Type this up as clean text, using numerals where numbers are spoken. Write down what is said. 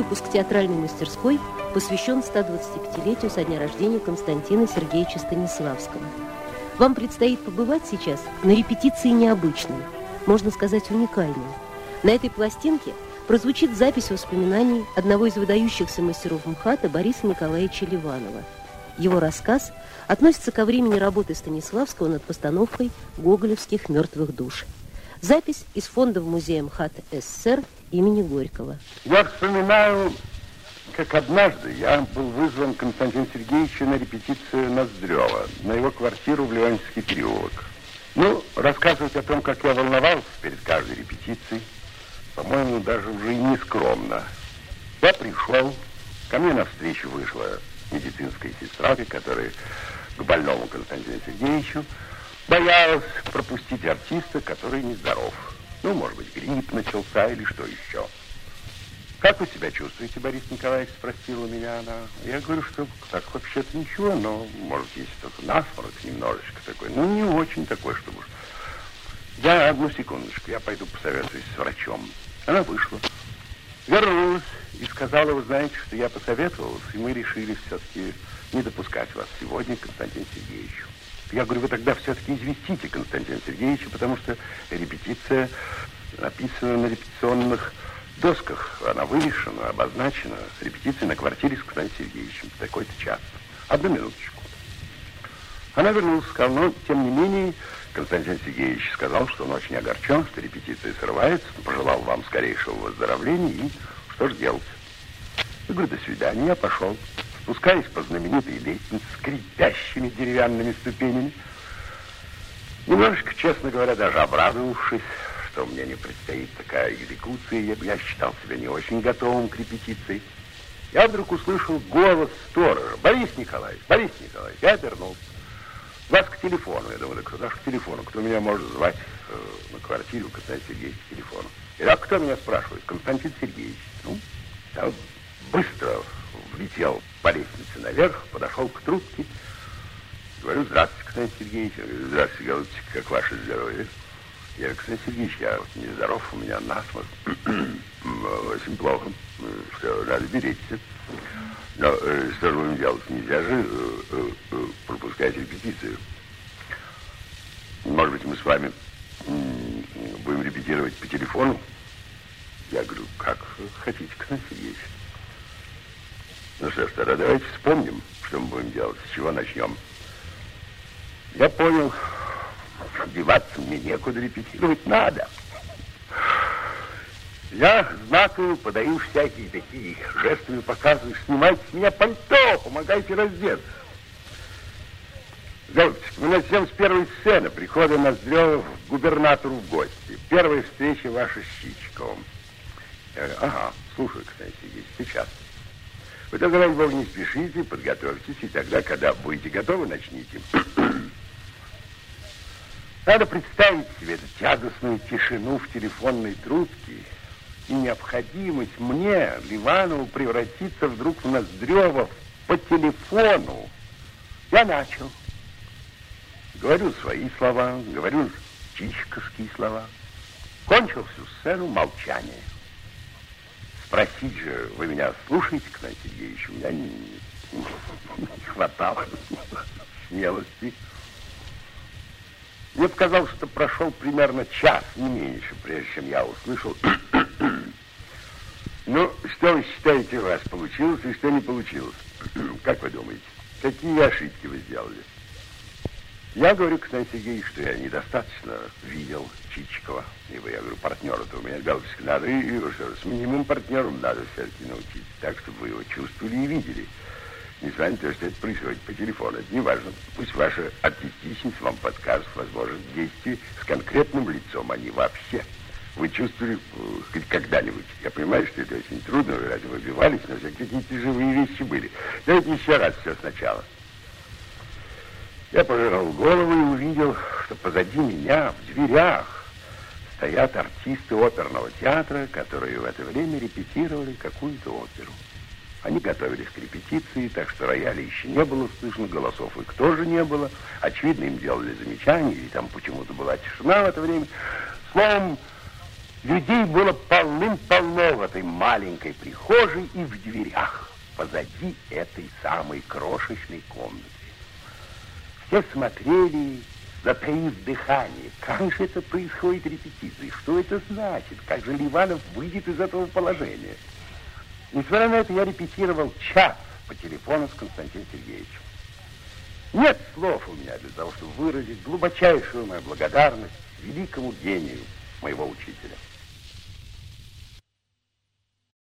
выпуск театральной мастерской посвящен 125-летию со дня рождения Константина Сергеевича Станиславского. Вам предстоит побывать сейчас на репетиции необычной, можно сказать, уникальной. На этой пластинке прозвучит запись воспоминаний одного из выдающихся мастеров МХАТа Бориса Николаевича Ливанова. Его рассказ относится ко времени работы Станиславского над постановкой гоголевских «Мертвых душ». Запись из фонда музея МХАТа СССР имени Горького. Я вспоминаю, как однажды я был вызван Константином Сергеевичем на репетицию Ноздрева, на его квартиру в Леонтьевский переулок. Рассказывать о том, как я волновался перед каждой репетицией, по-моему, даже уже и не скромно. Я пришел, ко мне навстречу вышла медицинская сестра, которая к больному Константину Сергеевичу боялась пропустить артиста, который нездоров. Может быть, грипп начался или что еще. «Как вы себя чувствуете, Борис Николаевич?» — спросила меня она. Я говорю, что так вообще-то ничего, но, может, есть только насморк немножечко такой. Не очень такой, чтобы... Я, одну секундочку, я пойду посоветуюсь с врачом. Она вышла, вернулась и сказала: вы знаете, что я посоветовалась, и мы решили все-таки не допускать вас сегодня к Константину Сергеевичу. Я говорю: вы тогда все-таки известите Константина Сергеевича, потому что репетиция написана на репетиционных досках. Она вывешена, обозначена с репетицией на квартире с Константином Сергеевичем в такой-то час. Одну минуточку. Она вернулась, сказала: но, тем не менее, Константин Сергеевич сказал, что он очень огорчен, что репетиция срывается, пожелал вам скорейшего выздоровления, и что же делать? Я говорю: до свидания. Я пошел. Спускаясь по знаменитой лестнице с скрипящими деревянными ступенями, немножечко, честно говоря, даже обрадовавшись, что мне не предстоит такая экзекуция, я считал себя не очень готовым к репетиции, я вдруг услышал голос сторожа: Борис Николаевич, Борис Николаевич. Я обернулся. Вас к телефону. Я думаю: да куда же к телефону? Кто меня может звать на квартиру Константина Сергеевича к телефону? Итак, кто меня спрашивает? Константин Сергеевич. Я быстро влетел по лестнице наверх, подошел к трубке. Говорю: здравствуйте, Константин Сергеевич. Я говорю: здравствуйте, голубчик, как ваше здоровье? Я говорю: Константин Сергеевич, я нездоров, у меня насморк. Очень плохо. Что, надо беречься. Но что же будем делать? Нельзя же пропускать репетицию. Может быть, мы с вами будем репетировать по телефону? Я говорю: как хотите, Константин Сергеевич. Что ж, тогда давайте вспомним, что мы будем делать, с чего начнем. Я понял, деваться мне некуда, репетировать надо. Я знаками подаю всякие такие, жестами показываю: снимайте с меня пальто, помогайте раздеться. Голубчик, мы начнем с первой сцены прихода Ноздрева к губернатору в гости. Первая встреча ваша с Чичиковым. Я говорю: ага, слушаю, Константин Сергеевич, сейчас. Вы только, ради бога, не спешите, подготовьтесь, и тогда, когда будете готовы, начните. Надо представить себе эту тягостную тишину в телефонной трубке и необходимость мне, Ливанову, превратиться вдруг в Ноздрева по телефону. Я начал. Говорю свои слова, говорю чичиковские слова. Кончил всю сцену молчание. Спросить же: вы меня слушаете, Константин Сергеевич? У меня не хватало смелости. Мне показалось, что прошел примерно час, не меньше, прежде чем я услышал: что вы считаете, у вас получилось и что не получилось? Как вы думаете, какие ошибки вы сделали? Я говорю, Константин Сергеевич, что я недостаточно видел Чичикова. Ибо я говорю: партнера-то у меня, голубчик, надо, и что, с минимум партнером надо все-таки научиться, так, чтобы вы его чувствовали и видели. Несмотря на то, что это происходит по телефону, это не важно. Пусть ваша артистичность вам подскажет возможность действий с конкретным лицом, а не вообще. Вы чувствовали хоть когда-нибудь? Я понимаю, что это очень трудно, вы разве выбивались, но все какие-то живые вещи были. Давайте еще раз все сначала. Я повернул голову и увидел, что позади меня, в дверях, стоят артисты оперного театра, которые в это время репетировали какую-то оперу. Они готовились к репетиции, так что рояля еще не было слышно, голосов их тоже не было. Очевидно, им делали замечания, или там почему-то была тишина в это время. Словом, Людей было полным-полно в этой маленькой прихожей и в дверях позади этой самой крошечной комнаты. Все смотрели, затаив дыхание. Как же это происходит репетиции? Что это значит? Как же Ливанов выйдет из этого положения? Несмотря на это, я репетировал час по телефону с Константином Сергеевичем. Нет слов у меня для того, чтобы выразить глубочайшую мою благодарность великому гению моего учителя.